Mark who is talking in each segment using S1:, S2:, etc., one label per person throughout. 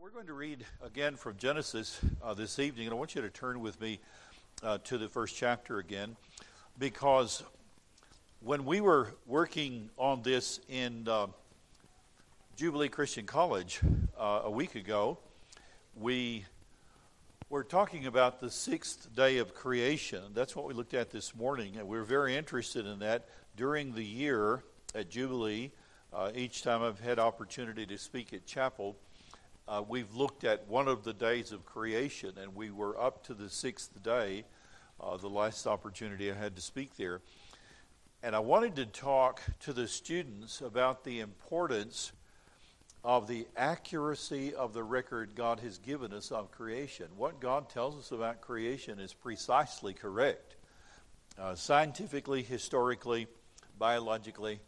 S1: We're going to read again from Genesis this evening, and I want you to turn with me to the first chapter again, because when we were working on this in Jubilee Christian College a week ago, we were talking about the sixth day of creation. That's what we looked at this morning, and we were very interested in that. During the year at Jubilee, each time I've had opportunity to speak at chapel, we've looked at one of the days of creation, and we were up to the sixth day, the last opportunity I had to speak there. And I wanted to talk to the students about the importance of the accuracy of the record God has given us of creation. What God tells us about creation is precisely correct. Scientifically, historically, biologically,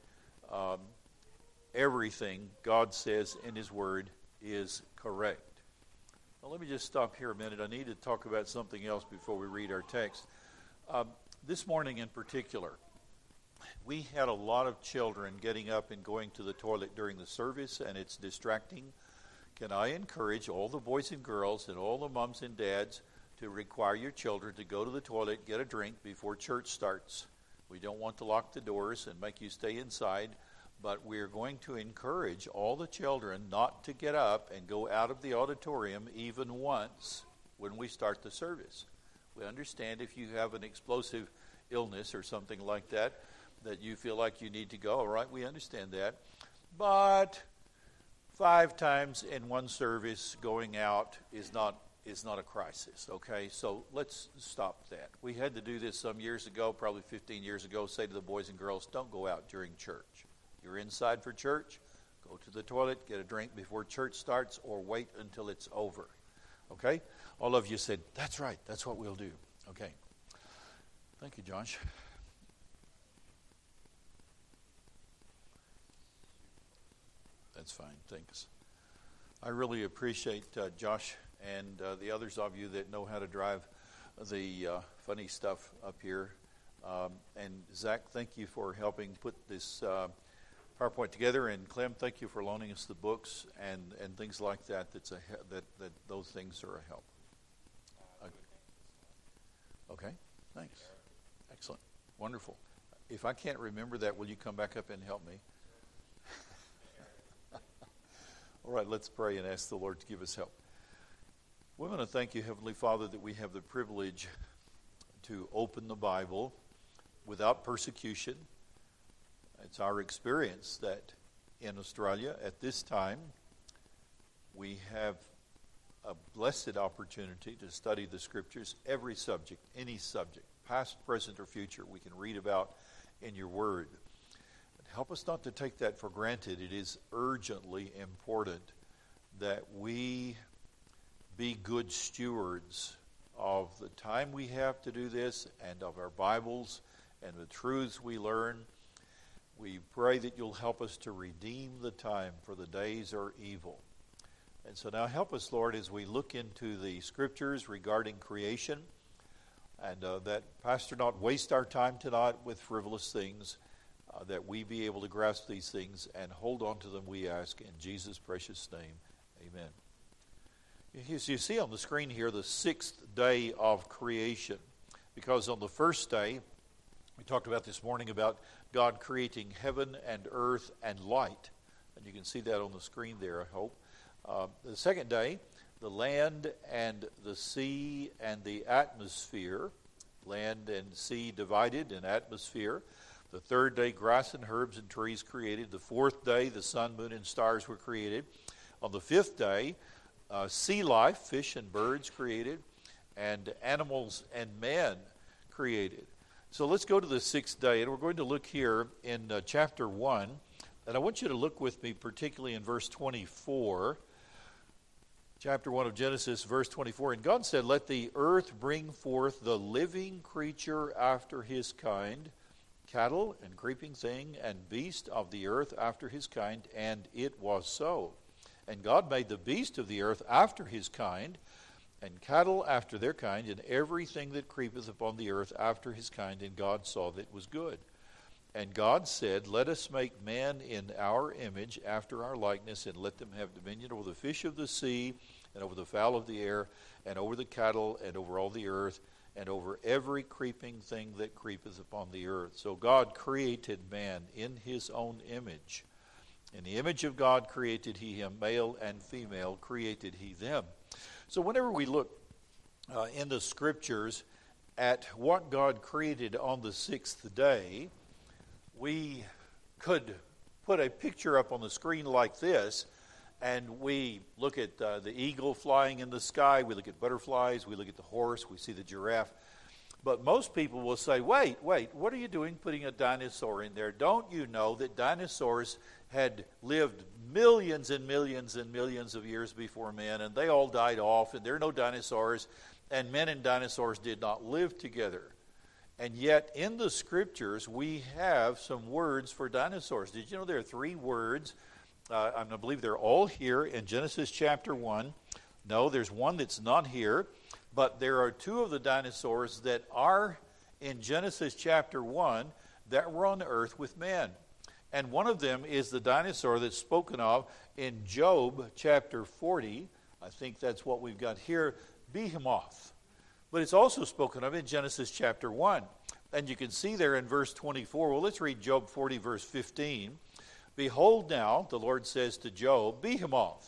S1: everything God says in His Word is correct. Now, let me just stop here a minute. I need to talk about something else before we read our text. This morning in particular, we had a lot of children getting up and going to the toilet during the service, and it's distracting. Can I encourage all the boys and girls and all the moms and dads to require your children to go to the toilet, get a drink before church starts? We don't want to lock the doors and make you stay inside, but we're going to encourage all the children not to get up and go out of the auditorium even once when we start the service. We understand if you have an explosive illness or something like that, that you feel like you need to go. All right, we understand that. But 5 times in one service going out is not a crisis, okay? So let's stop that. We had to do this some years ago, probably 15 years ago, say to the boys and girls, don't go out during church. You're inside for church, go to the toilet, get a drink before church starts, or wait until it's over. Okay? All of you said, that's right, that's what we'll do. Okay. Thank you, Josh. That's fine, thanks. I really appreciate Josh and the others of you that know how to drive the funny stuff up here. And Zach, thank you for helping put this PowerPoint together, and Clem, thank you for loaning us the books and things like that. That those things are a help. Okay, thanks. Excellent, wonderful. If I can't remember that, will you come back up and help me? All right, let's pray and ask the Lord to give us help. We want to thank you, Heavenly Father, that we have the privilege to open the Bible without persecution. It's our experience that in Australia at this time we have a blessed opportunity to study the Scriptures, every subject, any subject, past, present, or future, we can read about in your Word. But help us not to take that for granted. It is urgently important that we be good stewards of the time we have to do this and of our Bibles and the truths we learn. We pray that you'll help us to redeem the time, for the days are evil. And so now help us, Lord, as we look into the Scriptures regarding creation, and that, Pastor, not waste our time tonight with frivolous things, that we be able to grasp these things and hold on to them, we ask, in Jesus' precious name. Amen. As you see on the screen here, the sixth day of creation, because on the first day, we talked about this morning about God creating heaven and earth and light. And you can see that on the screen there, I hope. The second day, the land and the sea and the atmosphere. Land and sea divided in atmosphere. The third day, grass and herbs and trees created. The fourth day, the sun, moon, and stars were created. On the fifth day, sea life, fish and birds created. And animals and man created. So let's go to the sixth day, and we're going to look here in chapter 1. And I want you to look with me particularly in verse 24. Chapter 1 of Genesis, verse 24. And God said, let the earth bring forth the living creature after his kind, cattle and creeping thing and beast of the earth after his kind. And it was so. And God made the beast of the earth after his kind, and cattle after their kind, and everything that creepeth upon the earth after his kind, and God saw that it was good. And God said, let us make man in our image, after our likeness, and let them have dominion over the fish of the sea, and over the fowl of the air, and over the cattle, and over all the earth, and over every creeping thing that creepeth upon the earth. So God created man in his own image. In the image of God created he him, male and female created he them. So whenever we look in the scriptures at what God created on the sixth day, we could put a picture up on the screen like this, and we look at the eagle flying in the sky, we look at butterflies, we look at the horse, we see the giraffe. But most people will say, wait, what are you doing putting a dinosaur in there? Don't you know that dinosaurs had lived millions and millions and millions of years before men, and they all died off, and there are no dinosaurs, and men and dinosaurs did not live together. And yet, in the scriptures, we have some words for dinosaurs. Did you know there are 3 words? I believe they're all here in Genesis chapter 1. No, there's one that's not here. But there are 2 of the dinosaurs that are in Genesis chapter 1 that were on earth with men. And one of them is the dinosaur that's spoken of in Job chapter 40. I think that's what we've got here, Behemoth. But it's also spoken of in Genesis chapter 1. And you can see there in verse 24. Well, let's read Job 40, verse 15. Behold now, the Lord says to Job, Behemoth.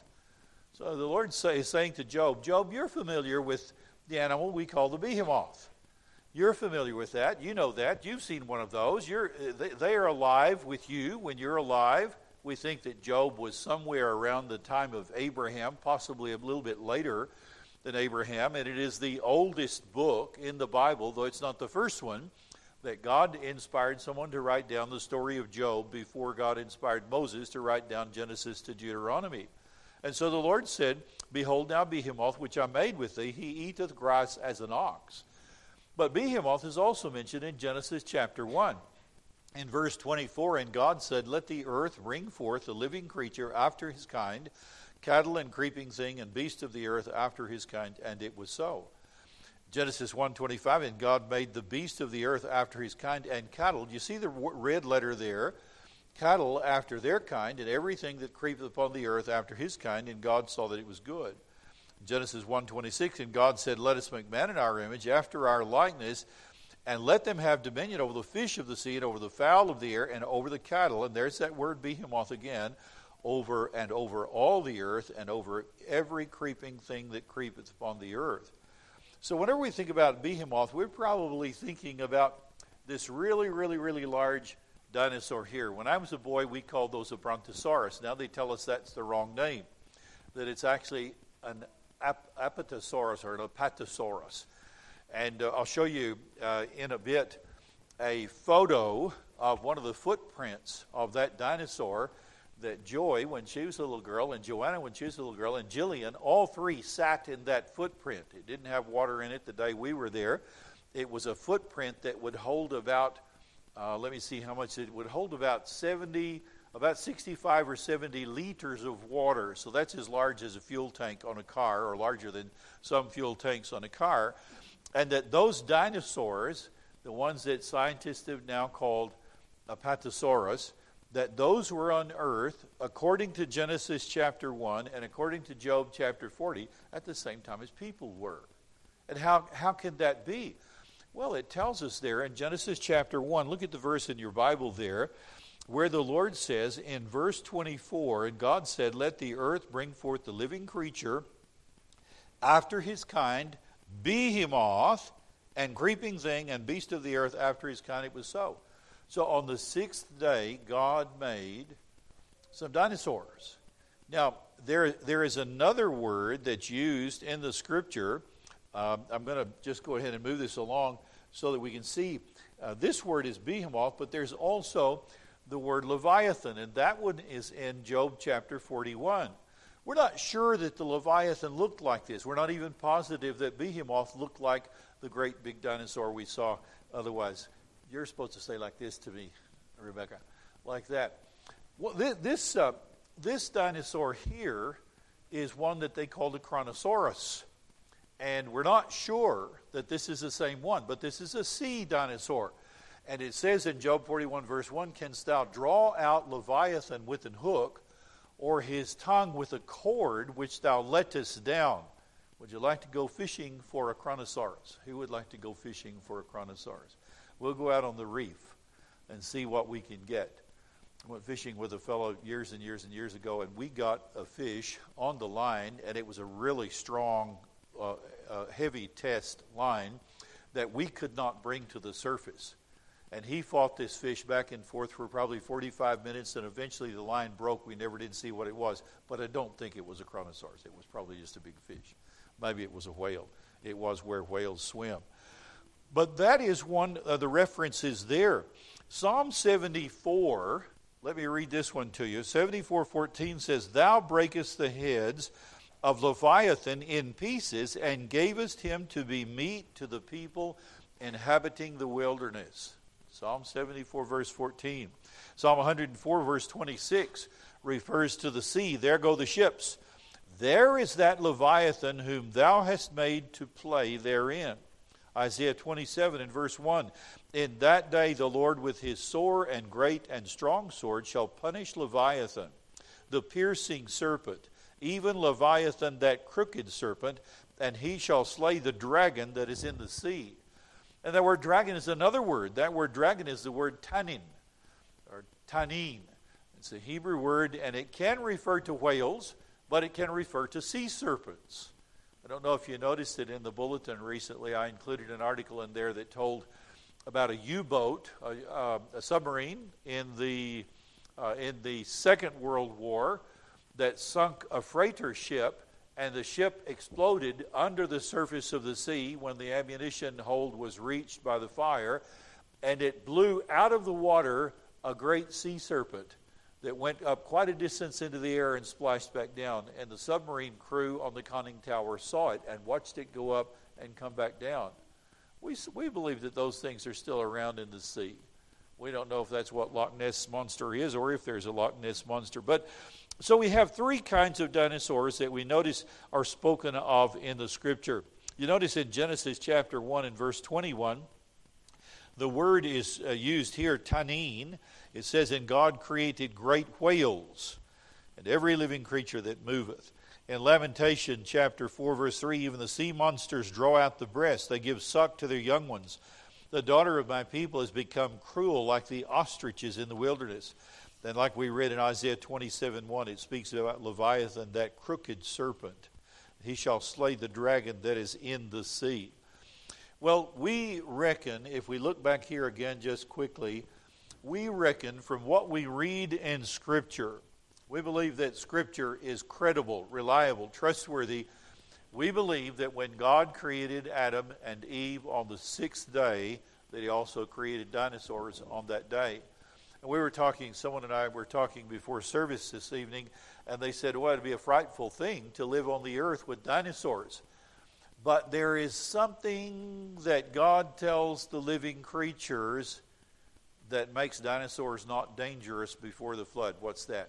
S1: So the Lord is saying to Job, Job, you're familiar with the animal we call the behemoth. You're familiar with that. You know that. You've seen one of those. They are alive with you when you're alive. We think that Job was somewhere around the time of Abraham, possibly a little bit later than Abraham, and it is the oldest book in the Bible, though it's not the first one, that God inspired someone to write down the story of Job before God inspired Moses to write down Genesis to Deuteronomy. And so the Lord said, Behold now Behemoth, which I made with thee, he eateth grass as an ox. But Behemoth is also mentioned in Genesis chapter 1. In verse 24, and God said, Let the earth bring forth a living creature after his kind, cattle and creeping thing and beast of the earth after his kind, and it was so. Genesis 1:25, and God made the beast of the earth after his kind, and cattle. You see the red letter there? Cattle after their kind, and everything that creepeth upon the earth after his kind, and God saw that it was good. Genesis 1:26, and God said, Let us make man in our image, after our likeness, and let them have dominion over the fish of the sea, and over the fowl of the air, and over the cattle. And there's that word behemoth again, over and over all the earth, and over every creeping thing that creepeth upon the earth. So whenever we think about behemoth, we're probably thinking about this really, really, really large dinosaur here. When I was a boy, we called those a brontosaurus. Now they tell us that's the wrong name, that it's actually an apatosaurus or an apatosaurus. And I'll show you in a bit a photo of one of the footprints of that dinosaur that Joy, when she was a little girl, and Joanna, when she was a little girl, and Jillian, all 3 sat in that footprint. It didn't have water in it the day we were there. It was a footprint that would hold about, let me see how much, it would hold about 65 or 70 liters of water. So that's as large as a fuel tank on a car, or larger than some fuel tanks on a car. And that those dinosaurs, the ones that scientists have now called Apatosaurus, that those were on earth, according to Genesis chapter 1 and according to Job chapter 40, at the same time as people were. And how can that be? Well, it tells us there in Genesis chapter 1, look at the verse in your Bible there, where the Lord says in verse 24, and God said, Let the earth bring forth the living creature after his kind, behemoth, and creeping thing, and beast of the earth after his kind. It was so. So on the 6th day, God made some dinosaurs. Now, there is another word that's used in the Scripture. I'm going to just go ahead and move this along so that we can see. This word is behemoth, but there's also the word Leviathan, and that one is in Job chapter 41. We're not sure that the Leviathan looked like this. We're not even positive that behemoth looked like the great big dinosaur we saw otherwise. You're supposed to say like this to me, Rebecca, like that. Well, this dinosaur here is one that they called a Kronosaurus. And we're not sure that this is the same one, but this is a sea dinosaur. And it says in Job 41 verse 1, canst thou draw out Leviathan with an hook, or his tongue with a cord which thou lettest down? Would you like to go fishing for a Chronosaurus? Who would like to go fishing for a Chronosaurus? We'll go out on the reef and see what we can get. I went fishing with a fellow years and years and years ago, and we got a fish on the line, and it was a really strong, heavy test line that we could not bring to the surface. And he fought this fish back and forth for probably 45 minutes, and eventually the line broke. We never did see what it was, but I don't think it was a Chronosaurus. It was probably just a big fish. Maybe it was a whale. It was where whales swim. But that is one of the references there. Psalm 74, let me read this one to you. 74:14 says, Thou breakest the heads of Leviathan in pieces, and gavest him to be meat to the people inhabiting the wilderness. Psalm 74 verse 14. Psalm 104 verse 26 refers to the sea. There go the ships. There is that Leviathan whom thou hast made to play therein. Isaiah 27 and verse 1. In that day the Lord with his sore and great and strong sword shall punish Leviathan, the piercing serpent, even Leviathan that crooked serpent, and he shall slay the dragon that is in the sea. And that word dragon is another word. That word dragon is the word tanin, or tanin. It's a Hebrew word, and it can refer to whales, but it can refer to sea serpents. I don't know if you noticed it in the bulletin recently. I included an article in there that told about a U-boat, a submarine in the Second World War that sunk a freighter ship, and the ship exploded under the surface of the sea when the ammunition hold was reached by the fire, and it blew out of the water a great sea serpent that went up quite a distance into the air and splashed back down. And the submarine crew on the conning tower saw it and watched it go up and come back down. We believe that those things are still around in the sea. We don't know if that's what Loch Ness Monster is, or if there's a Loch Ness Monster. But so we have three kinds of dinosaurs that we notice are spoken of in the Scripture. You notice in Genesis chapter 1 and verse 21, the word is used here, tanin. It says, And God created great whales, and every living creature that moveth. In Lamentation chapter 4 verse 3, even the sea monsters draw out the breast. They give suck to their young ones. The daughter of my people has become cruel like the ostriches in the wilderness. Then like we read in Isaiah 27:1, it speaks about Leviathan, that crooked serpent. He shall slay the dragon that is in the sea. Well, we reckon, if we look back here again just quickly, we reckon from what we read in Scripture, we believe that Scripture is credible, reliable, trustworthy. We believe that when God created Adam and Eve on the sixth day, that he also created dinosaurs on that day. And we were talking, someone and I were talking before service this evening, and they said, well, it'd be a frightful thing to live on the earth with dinosaurs. But there is something that God tells the living creatures that makes dinosaurs not dangerous before the flood. What's that?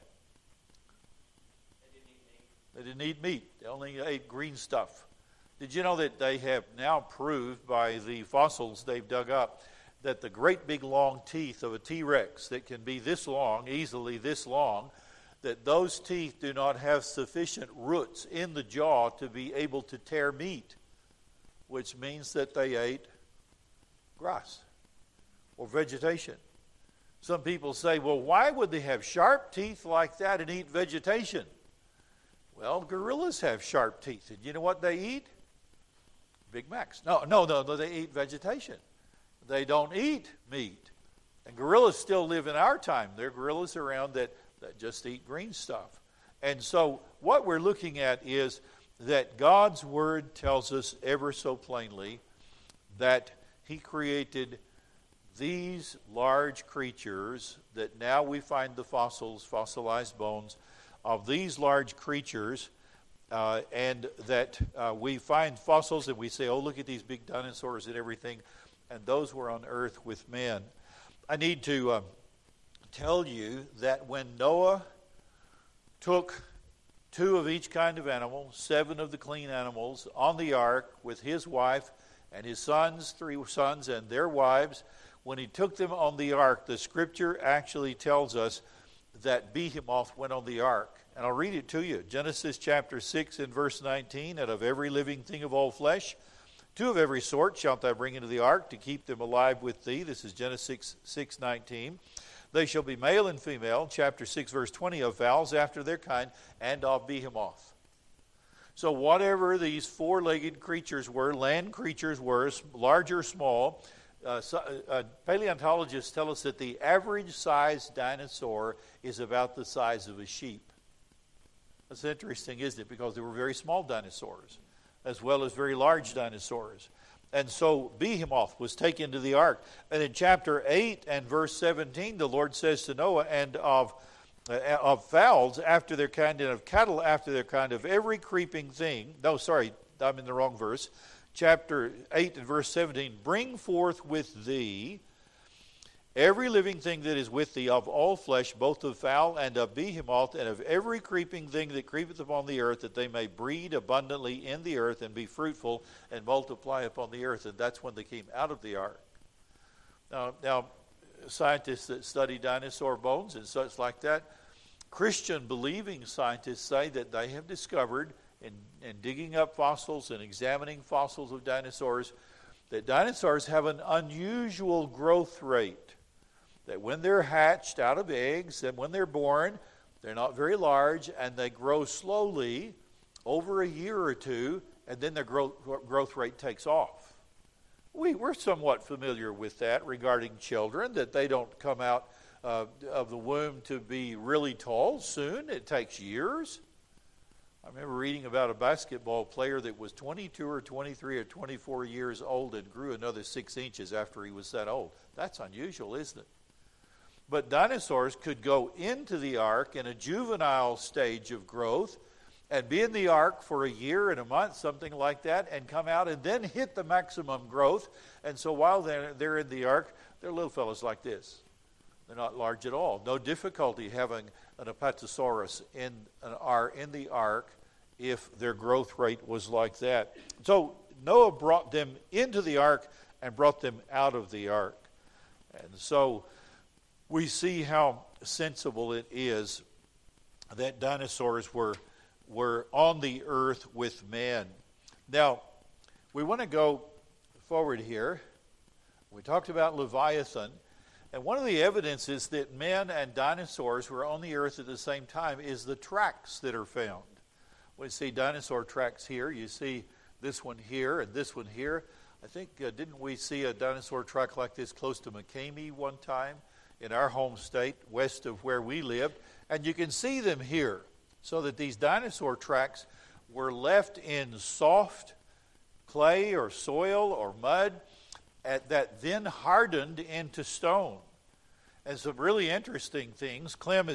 S1: They didn't eat meat. They only ate green stuff. Did you know that they have now proved by the fossils they've dug up that the great big long teeth of a T-Rex that can be this long, easily this long, that those teeth do not have sufficient roots in the jaw to be able to tear meat, which means that they ate grass or vegetation. Some people say, well, why would they have sharp teeth like that and eat vegetation? Well, gorillas have sharp teeth. And you know what they eat? Big Macs. No, they eat vegetation. They don't eat meat. And gorillas still live in our time. There are gorillas around that just eat green stuff. And so what we're looking at is that God's Word tells us ever so plainly that He created these large creatures, that now we find the fossils, fossilized bones of these large creatures, and that we find fossils and we say, oh, look at these big dinosaurs and everything, and those were on earth with men. I need to tell you that when Noah took 2 of each kind of animal, 7 of the clean animals, on the ark with his wife and his sons, 3 sons and their wives, when he took them on the ark, the scripture actually tells us that Behemoth went on the ark. And I'll read it to you. Genesis chapter 6 and verse 19, and of every living thing of all flesh, 2 of every sort shalt thou bring into the ark to keep them alive with thee. This is Genesis 6:19. They shall be male and female. Chapter 6 verse 20, of fowls after their kind, and of Behemoth. So whatever these four-legged creatures were, land creatures were, large or small, paleontologists tell us that the average size dinosaur is about the size of a sheep. That's interesting, isn't it? Because there were very small dinosaurs as well as very large dinosaurs. And so Behemoth was taken to the ark. And in chapter 8 and verse 17, the Lord says to Noah, and of fowls after their kind, and of cattle after their kind, of every creeping thing. No, sorry, I'm in the wrong verse. Chapter 8 and verse 17, bring forth with thee every living thing that is with thee of all flesh, both of fowl and of Behemoth, and of every creeping thing that creepeth upon the earth, that they may breed abundantly in the earth and be fruitful and multiply upon the earth. And that's when they came out of the ark. Now scientists that study dinosaur bones and such like that, Christian believing scientists say that they have discovered in digging up fossils and examining fossils of dinosaurs, that dinosaurs have an unusual growth rate. That when they're hatched out of eggs and when they're born, they're not very large and they grow slowly over a year or two, and then their growth rate takes off. We're somewhat familiar with that regarding children, that they don't come out of the womb to be really tall soon. It takes years. I remember reading about a basketball player that was 22 or 23 or 24 years old and grew another 6 inches after he was that old. That's unusual, isn't it? But dinosaurs could go into the ark in a juvenile stage of growth and be in the ark for a year and a month, something like that, and come out and then hit the maximum growth. And so while they're in the ark, they're little fellows like this. They're not large at all. No difficulty having an Apatosaurus in the ark if their growth rate was like that. So Noah brought them into the ark and brought them out of the ark. And so we see how sensible it is that dinosaurs were on the earth with man. Now, we want to go forward here. We talked about Leviathan. And one of the evidences that men and dinosaurs were on the earth at the same time is the tracks that are found. We see dinosaur tracks here. You see this one here and this one here. I think, didn't we see a dinosaur track like this close to McCamey one time in our home state, west of where we lived? And you can see them here. So that these dinosaur tracks were left in soft clay or soil or mud that then hardened into stone. And some really interesting things. Clem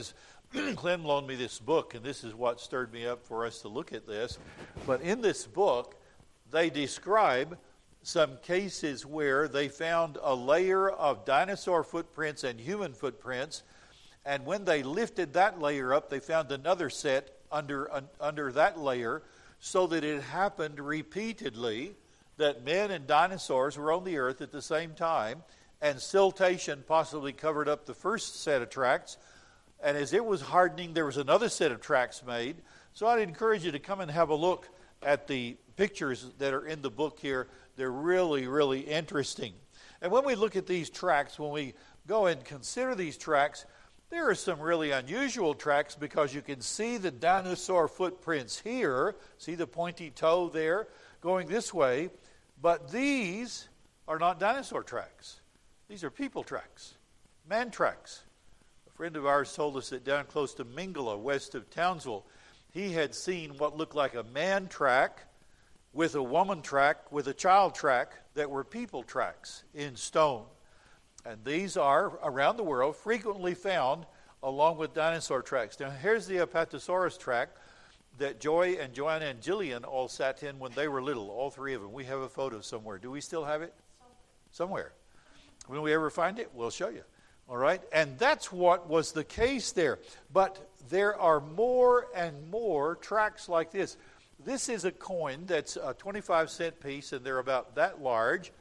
S1: loaned me this book, and this is what stirred me up for us to look at this. But in this book, they describe some cases where they found a layer of dinosaur footprints and human footprints, and when they lifted that layer up, they found another set under that layer, so that it happened repeatedly that men and dinosaurs were on the earth at the same time, and siltation possibly covered up the first set of tracks, and as it was hardening, there was another set of tracks made. So I'd encourage you to come and have a look at the pictures that are in the book here. They're really, really interesting. And when we look at these tracks, when we go and consider these tracks, there are some really unusual tracks because you can see the dinosaur footprints here. See the pointy toe there going this way. But these are not dinosaur tracks. These are people tracks, man tracks. A friend of ours told us that down close to Mingala, west of Townsville, he had seen what looked like a man track with a woman track with a child track that were people tracks in stone. And these are, around the world, frequently found along with dinosaur tracks. Now, here's the Apatosaurus track that Joy and Joanna and Jillian all sat in when they were little, all three of them. We have a photo somewhere. Do we still have it? Somewhere. When we ever find it, we'll show you. All right? And that's what was the case there. But there are more and more tracks like this. This is a coin that's a 25-cent piece, and they're about that large.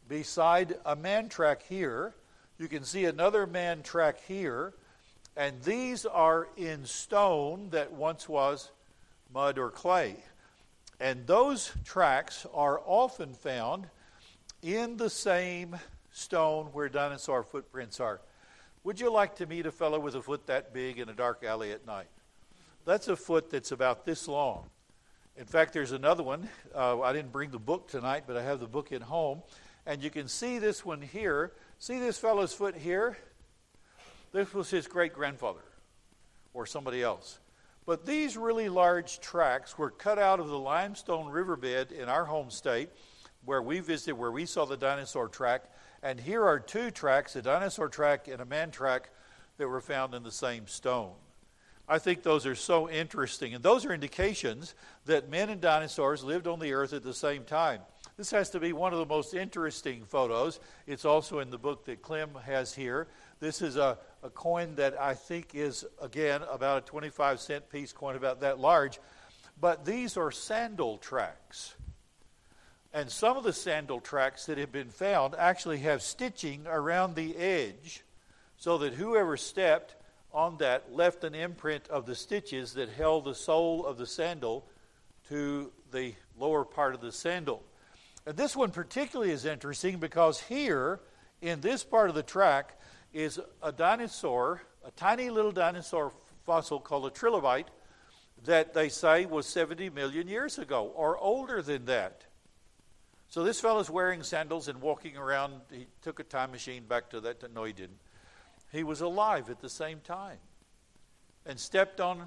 S1: beside a man track here. You can see another man track here. And these are in stone that once was mud or clay. And those tracks are often found in the same stone where dinosaur footprints are. Would you like to meet a fellow with a foot that big in a dark alley at night? That's a foot that's about this long. In fact, there's another one. I didn't bring the book tonight, but I have the book at home. And you can see this one here. See this fellow's foot here? This was his great-grandfather or somebody else. But these really large tracks were cut out of the limestone riverbed in our home state where we visited, where we saw the dinosaur track. And here are two tracks, a dinosaur track and a man track, that were found in the same stone. I think those are so interesting. And those are indications that men and dinosaurs lived on the earth at the same time. This has to be one of the most interesting photos. It's also in the book that Clem has here. This is a coin that I think is, again, about a 25-cent piece coin, about that large. But these are sandal tracks. And some of the sandal tracks that have been found actually have stitching around the edge so that whoever stepped on that left an imprint of the stitches that held the sole of the sandal to the lower part of the sandal. And this one particularly is interesting because here, in this part of the track, is a dinosaur, a tiny little dinosaur fossil called a trilobite that they say was 70 million years ago or older than that. So this fellow's wearing sandals and walking around. He took a time machine back to that. No, he didn't. He was alive at the same time and stepped on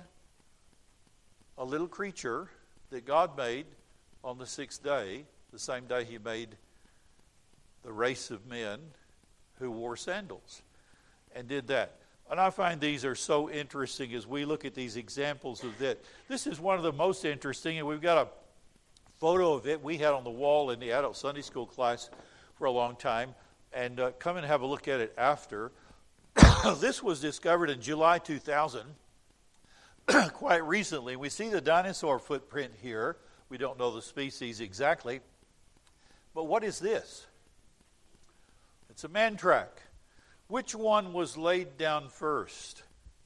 S1: a little creature that God made on the sixth day, the same day he made the race of men who wore sandals, and did that. And I find these are so interesting as we look at these examples of that. This is one of the most interesting, and we've got a photo of it we had on the wall in the adult Sunday school class for a long time, and come and have a look at it after. This was discovered in July 2000, quite recently. We see the dinosaur footprint here. We don't know the species exactly. But what is this? It's a man track. Which one was laid down first?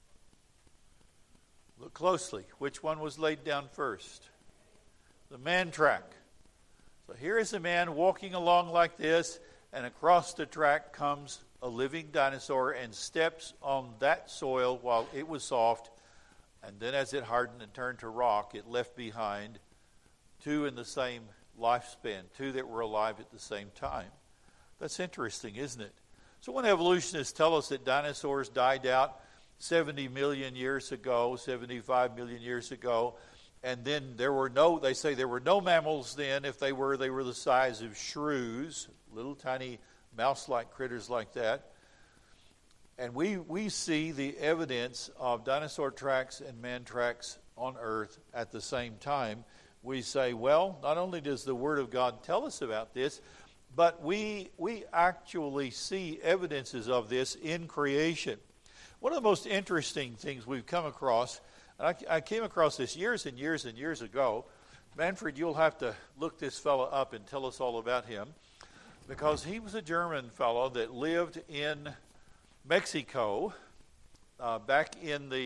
S1: Look closely. Which one was laid down first? The man track. So here is a man walking along like this, and across the track comes a living dinosaur and steps on that soil while it was soft, and then as it hardened and turned to rock, it left behind two in the same lifespan, two that were alive at the same time. That's interesting, isn't it? So when evolutionists tell us that dinosaurs died out 70 million years ago, 75 million years ago, and then they say there were no mammals then. If they were the size of shrews, little tiny mouse-like critters like that. And we see the evidence of dinosaur tracks and man tracks on earth at the same time. We say, well, not only does the Word of God tell us about this, but we actually see evidences of this in creation. One of the most interesting things we've come across, and I came across this years and years and years ago. Manfred, you'll have to look this fellow up and tell us all about him, because he was a German fellow that lived in Mexico back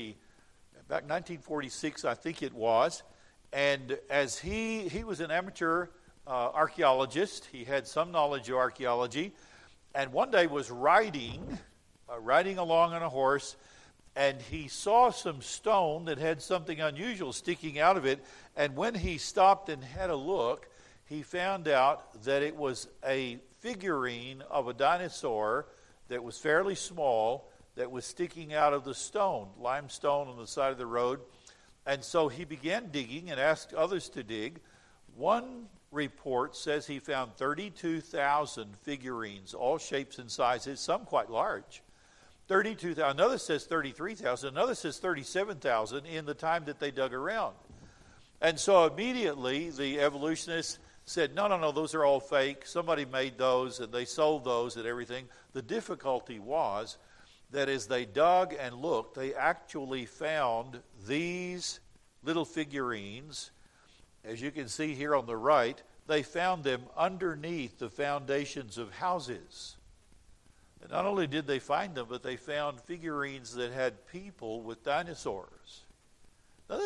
S1: 1946, I think it was. And as he was an amateur archaeologist, he had some knowledge of archaeology, and one day was riding along on a horse, and he saw some stone that had something unusual sticking out of it. And when he stopped and had a look, he found out that it was a figurine of a dinosaur that was fairly small, that was sticking out of the stone, limestone on the side of the road. And so he began digging and asked others to dig. One report says he found 32,000 figurines, all shapes and sizes, some quite large. 32,000. Another says 33,000. Another says 37,000 in the time that they dug around. And so immediately the evolutionists said, no, those are all fake. Somebody made those and they sold those and everything. The difficulty was that as they dug and looked, they actually found these little figurines. As you can see here on the right, they found them underneath the foundations of houses. And not only did they find them, but they found figurines that had people with dinosaurs. Now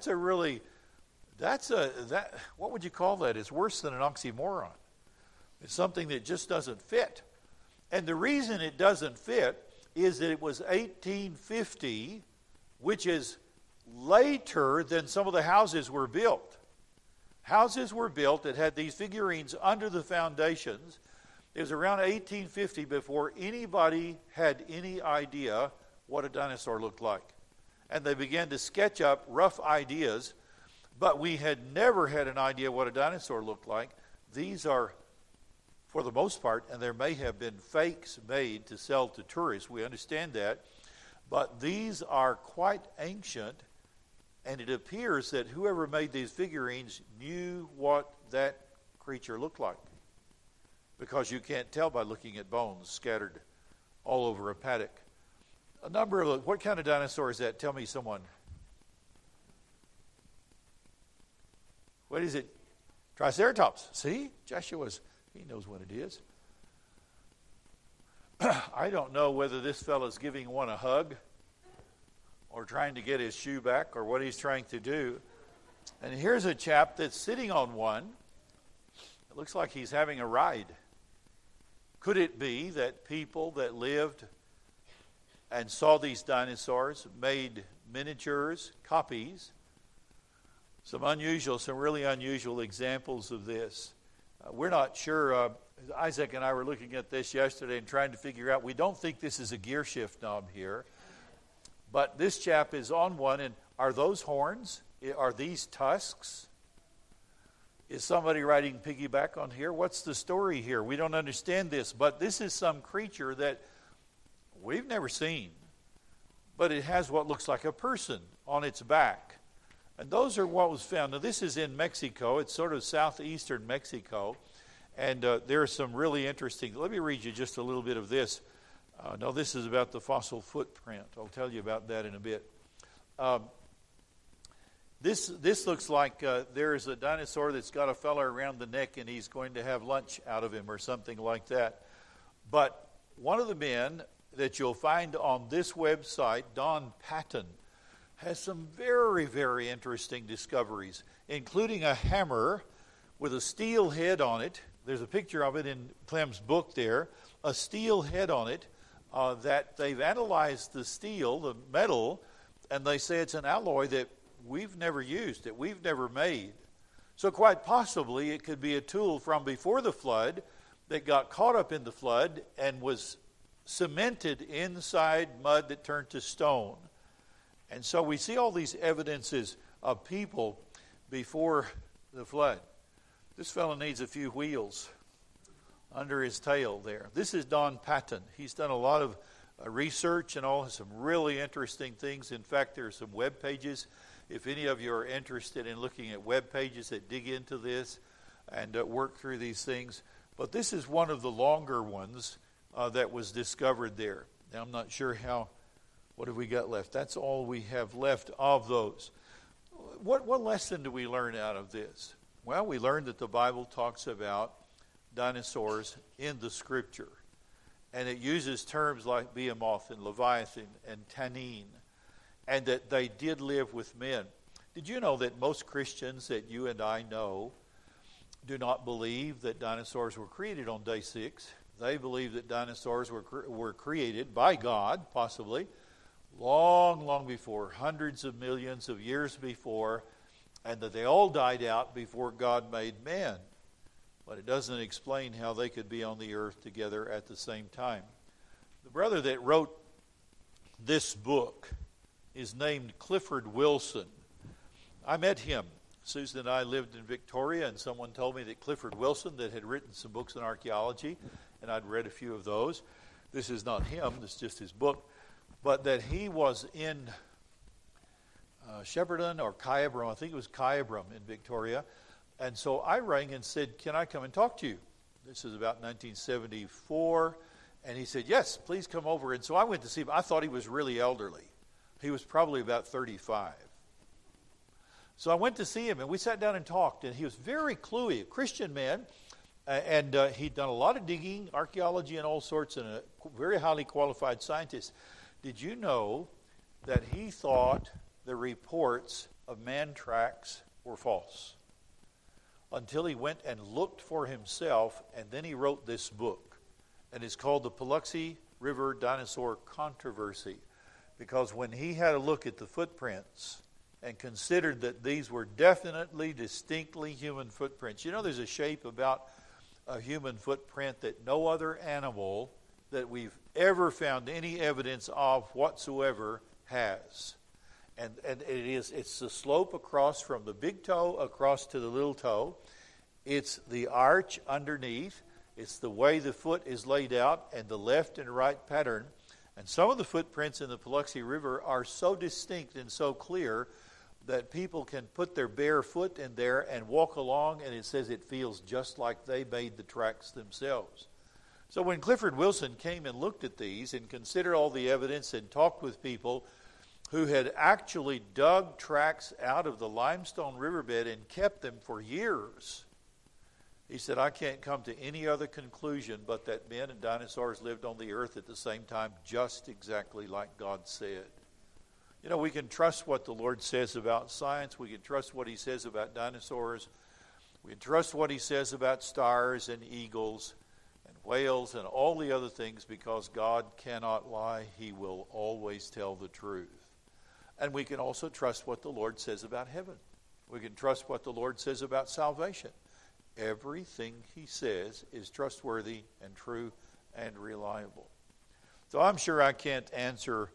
S1: what would you call that? It's worse than an oxymoron. It's something that just doesn't fit. And the reason it doesn't fit is that it was 1850, which is later than some of the houses were built. Houses were built that had these figurines under the foundations. It was around 1850 before anybody had any idea what a dinosaur looked like. And they began to sketch up rough ideas, but we had never had an idea what a dinosaur looked like. These are, for the most part, and there may have been fakes made to sell to tourists, we understand that, but these are quite ancient, and it appears that whoever made these figurines knew what that creature looked like, because you can't tell by looking at bones scattered all over a paddock. What kind of dinosaur is that? Tell me, someone. What is it? Triceratops. See? He knows what it is. I don't know whether this fellow's giving one a hug or trying to get his shoe back or what he's trying to do. And here's a chap that's sitting on one. It looks like he's having a ride. Could it be that people that lived and saw these dinosaurs made miniatures, copies? Some really unusual examples of this. We're not sure. Isaac and I were looking at this yesterday and trying to figure out. We don't think this is a gear shift knob here. But this chap is on one, and are those horns? Are these tusks? Is somebody riding piggyback on here? What's the story here? We don't understand this, but this is some creature that we've never seen. But it has what looks like a person on its back. And those are what was found. Now, this is in Mexico. It's sort of southeastern Mexico. And there are some really interesting. Let me read you just a little bit of this. No, this is about the fossil footprint. I'll tell you about that in a bit. This looks like there's a dinosaur that's got a fella around the neck, and he's going to have lunch out of him or something like that. But one of the men that you'll find on this website, Don Patton, has some very, very interesting discoveries, including a hammer with a steel head on it. There's a picture of it in Clem's book there, a steel head on it, that they've analyzed the steel, the metal, and they say it's an alloy that we've never used, that we've never made. So quite possibly it could be a tool from before the flood that got caught up in the flood and was cemented inside mud that turned to stone. And so we see all these evidences of people before the flood. This fellow needs a few wheels under his tail there. This is Don Patton. He's done a lot of research and some really interesting things. In fact, there are some web pages. If any of you are interested in looking at web pages that dig into this and work through these things. But this is one of the longer ones that was discovered there. Now, I'm not sure what have we got left? That's all we have left of those. What lesson do we learn out of this? Well, we learned that the Bible talks about dinosaurs in the Scripture. And it uses terms like behemoth and leviathan and tannin. And that they did live with men. Did you know that most Christians that you and I know do not believe that dinosaurs were created on day 6? They believe that dinosaurs were created by God, possibly, long before, hundreds of millions of years before, and that they all died out before God made man. But it doesn't explain how they could be on the earth together at the same time. The brother that wrote this book is named Clifford Wilson. I met him. Susan and I lived in Victoria, and someone told me that Clifford Wilson, that had written some books on archaeology, and I'd read a few of those. This is not him, this is just his book. But that he was in Shepparton or Kyabram, I think it was Kyabram in Victoria. And so I rang and said, can I come and talk to you? This is about 1974. And he said, yes, please come over. And so I went to see him. I thought he was really elderly. He was probably about 35. So I went to see him, and we sat down and talked, and he was very cluey, a Christian man, and he'd done a lot of digging, archaeology and all sorts, and a very highly qualified scientist. Did you know that he thought the reports of man tracks were false? Until he went and looked for himself, and then he wrote this book. And it's called The Paluxy River Dinosaur Controversy. Because when he had a look at the footprints and considered that these were definitely, distinctly human footprints. You know, there's a shape about a human footprint that no other animal that we've ever found any evidence of whatsoever has. And it's the slope across from the big toe across to the little toe. It's the arch underneath. It's the way the foot is laid out and the left and right pattern. And some of the footprints in the Paluxy River are so distinct and so clear that people can put their bare foot in there and walk along, and it says it feels just like they made the tracks themselves. So when Clifford Wilson came and looked at these and considered all the evidence and talked with people who had actually dug tracks out of the limestone riverbed and kept them for years, he said, I can't come to any other conclusion but that men and dinosaurs lived on the earth at the same time, just exactly like God said. You know, we can trust what the Lord says about science. We can trust what he says about dinosaurs. We can trust what he says about stars and eagles and whales and all the other things, because God cannot lie. He will always tell the truth. And we can also trust what the Lord says about heaven. We can trust what the Lord says about salvation. Everything he says is trustworthy and true and reliable. So I'm sure I can't answer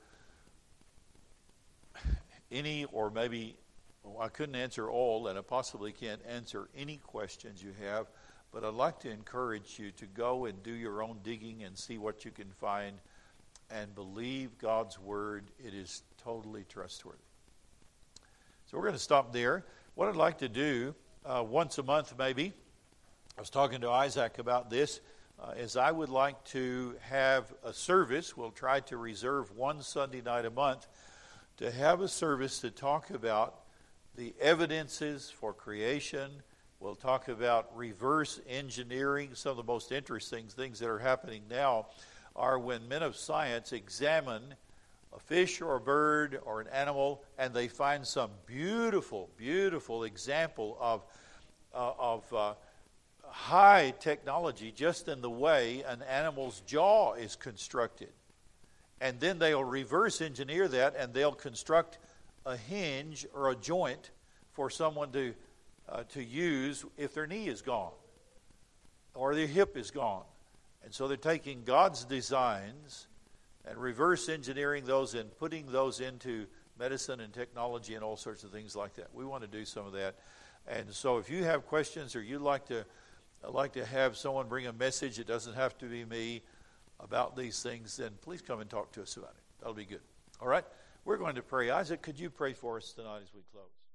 S1: any, or maybe I couldn't answer all, and I possibly can't answer any questions you have, but I'd like to encourage you to go and do your own digging and see what you can find and believe God's word. It is totally trustworthy. So we're going to stop there. What I'd like to do, once a month maybe, I was talking to Isaac about this, is I would like to have a service. We'll try to reserve one Sunday night a month to have a service to talk about the evidences for creation. We'll talk about reverse engineering. Some of the most interesting things that are happening now are when men of science examine a fish or a bird or an animal, and they find some beautiful, beautiful example of high technology just in the way an animal's jaw is constructed. And then they'll reverse engineer that, and they'll construct a hinge or a joint for someone to use if their knee is gone or their hip is gone. And so they're taking God's designs and reverse engineering those and putting those into medicine and technology and all sorts of things like that. We want to do some of that. And so if you have questions, or you'd like to have someone bring a message, it doesn't have to be me, about these things, then please come and talk to us about it. That'll be good. All right? We're going to pray. Isaac, could you pray for us tonight as we close?